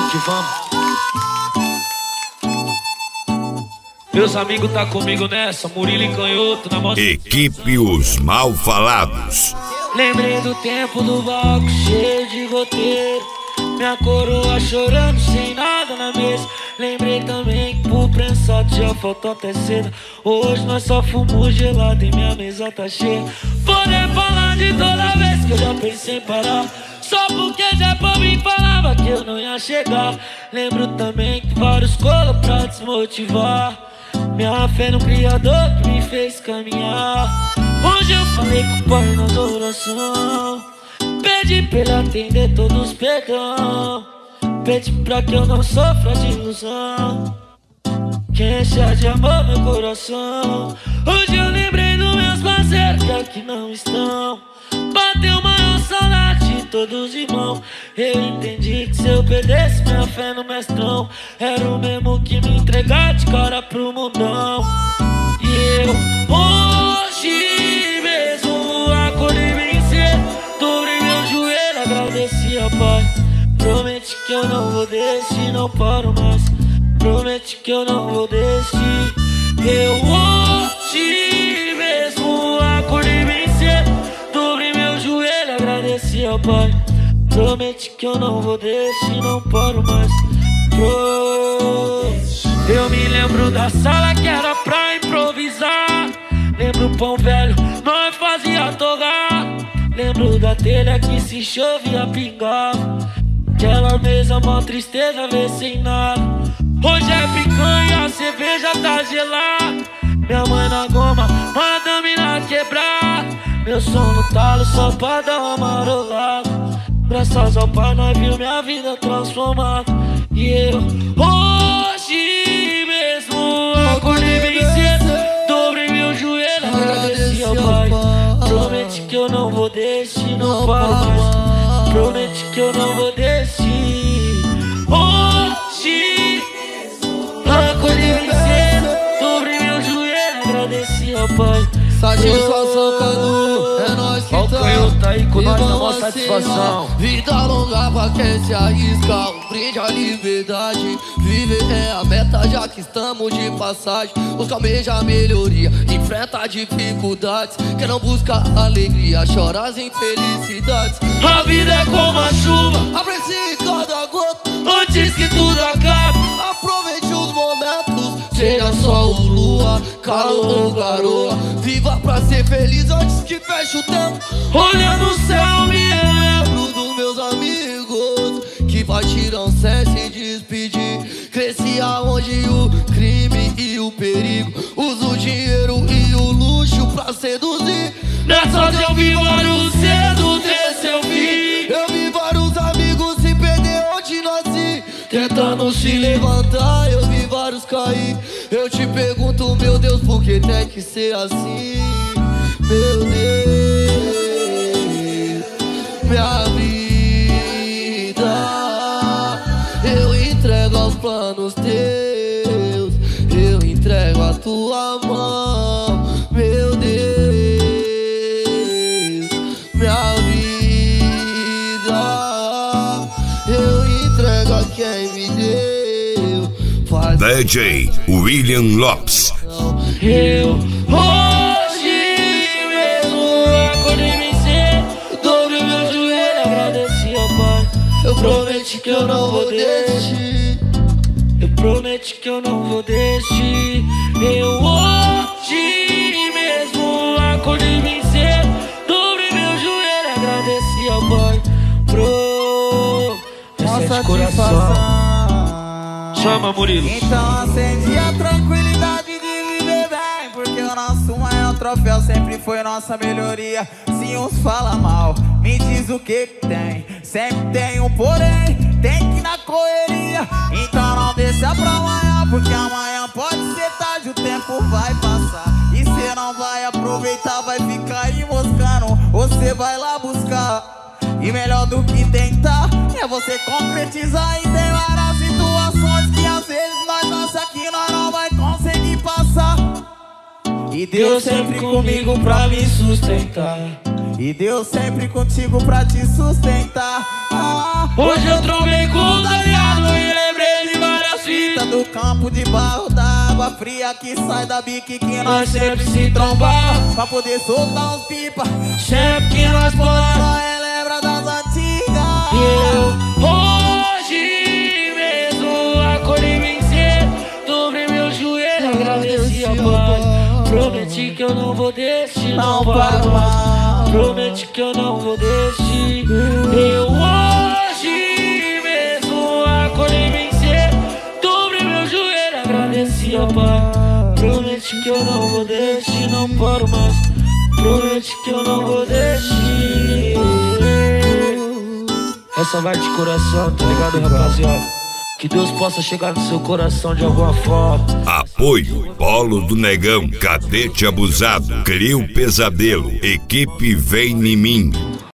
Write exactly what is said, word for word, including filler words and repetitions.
que vamos. Meus amigos tá comigo nessa, Murilo e Canhoto na mão. Equipe Os Malfalados. Lembrei do tempo do balco cheio de goteiro, minha coroa chorando sem nada na mesa. Lembrei também que pro prensado já faltou até seda. Hoje nós só fumamos gelado e minha mesa tá cheia. Poder falar de toda vez que eu já pensei em parar, só porque já pra mim falava que eu não ia chegar. Lembro também que vários colos pra desmotivar, minha fé no Criador que me fez caminhar. Hoje eu falei com o Pai nas orações, pedi pra ele atender todos os perdão, pedi pra que eu não sofra de ilusão, que encha de amor meu coração. Hoje eu lembrei dos meus parceiros que aqui não estão, bateu maior saudade de todos os irmãos. Eu entendi que se eu perdesse minha fé no mestrão, era o mesmo que me entregar de cara pro mundão. E eu hoje mesmo acordei bem cedo, dobrei meu joelho, agradeci ao Pai. Promete que eu não vou desistir, não paro mais. Promete que eu não vou desistir. Eu hoje mesmo acordei bem cedo, dobrei meu joelho, agradeci ao Pai. Promete que eu não vou desistir, não paro mais. Pro... Eu me lembro da sala que era pra improvisar, lembro o pão velho, nós fazia torrar. Lembro da telha que se chovia pingar, aquela mesa mó tristeza, vê sem nada. Hoje é picanha, a cerveja tá gelada, minha mãe na goma, madame na quebrada. Meu som no talo só pra dar uma marolada. Graças ao Pai nós viu minha vida transformada. E eu hoje mesmo acordei bem cedo, dobrei meu joelho, agradeci ao Pai. Promete que eu não vou desistir, não paro mais. Promete que eu não vou desistir. Hoje acordei bem cedo, dobrei meu joelho, agradeci ao Pai. Satisfação, Cadu, é nóis que tá. Canhoto aí com nós, dá uma satisfação. Vida longa pra quem se arrisca, um brinde à liberdade. Viver é a meta, já que estamos de passagem. Busca almeja a melhoria, enfrenta dificuldades. Quem não busca alegria, chora as infelicidades. A vida é como a chuva, aprecie cada gota antes que tudo acabe. Aproveite os momentos, seja sol ou lua, calor ou garoa. Viva pra ser feliz antes que feche o tempo. Olhando o céu me lembro dos meus amigos que partiram sem se despedir. Cresci aonde o crime e o perigo usa o dinheiro e o luxo pra seduzir. Nessas eu vi vários cedo ter seu fim. Eu vi vários amigos se perder onde nasci, tentando se levantar, eu vi vários cair. Eu te pergunto, meu Deus, por que tem que ser assim? Meu Deus, minha vida eu entrego aos planos teus, eu entrego a tua mão. Meu Deus, minha vida eu entrego a quem me deu. Faz D J William Lopes. Eu hoje mesmo acordei bem cedo, dobrei meu joelho, agradeci ao Pai. Eu prometi que eu não vou desistir, eu prometi que eu não vou desistir. Eu hoje mesmo acordei bem cedo, dobrei meu joelho, agradeci ao Pai. Pro essa é de coração. Chama, Murilo. Então acende a tranquilidade de viver bem, porque o nosso maior troféu sempre foi nossa melhoria. Se uns falam mal, me diz o que que tem. Sempre tem um porém, tem que ir na correria. Então não deixa pra amanhã, porque amanhã pode ser tarde, o tempo vai passar e cê não vai aproveitar, vai ficar aí moscando. Você vai lá buscar, e melhor do que tentar é você concretizar. E tem várias situações que às vezes nós dança que nós não vai conseguir passar. E Deus sempre comigo pra me sustentar, e Deus sempre contigo pra te sustentar. Ah, hoje eu trombei com o Daniel e corpo de barro da água fria que sai da bique que nós sempre se trombar pra poder soltar uns pipa. Sempre que nós podemos, nós relembra das antigas. E eu hoje mesmo acordei bem cedo, dobrei meu joelho, agradeci a Pai. Prometi que eu não vou desistir, não paro mais. Prometi que eu não vou desistir. Eu hoje mesmo acordei bem cedo, dobrei meu joelho, agradeci a Pai. Prometi que eu não vou desistir, não paro mais. Prometi que eu não vou desistir. Essa vai de coração, tá ligado, rapaziada? Que Deus possa chegar no seu coração de alguma forma. Apoio Polo do Negão, Cadete Abusado, Crio Pesadelo, Equipe Vem em Mim.